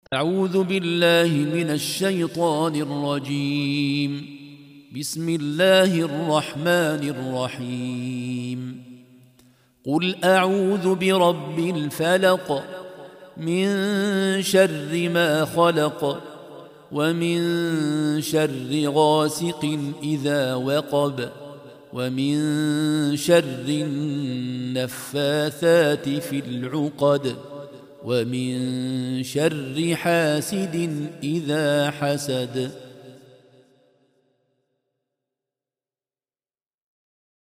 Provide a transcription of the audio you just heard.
أعوذ بالله من الشيطان الرجيم. بسم الله الرحمن الرحيم. قل أعوذ برب الفلق من شر ما خلق ومن شر غاسق إذا وقب ومن شر النفاثات في العقد ومن شر حاسد إذا حسد.